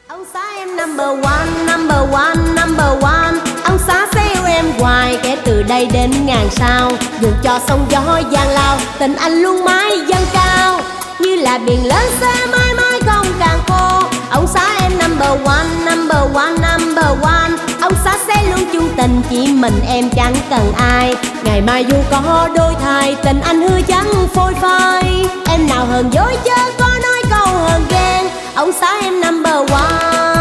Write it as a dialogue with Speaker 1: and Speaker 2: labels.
Speaker 1: Ông xã em number one, number one, number one. Ông xã sẽ yêu em hoài kể từ đây đến ngàn sao. Dù cho sóng gió gian lao, tình anh luôn mãi dâng cao. Như là biển lớn sẽ mãi mãi không càng khô. Ông xã em number one, number one, number one. Ông xã sẽ luôn chung tình, chỉ mình em chẳng cần ai. Ngày mai dù có đôi thay, tình anh hứa chẳng phôi phai. Em nào hờn dối chớ có nói câu hờn ghen. Ông xã em number one.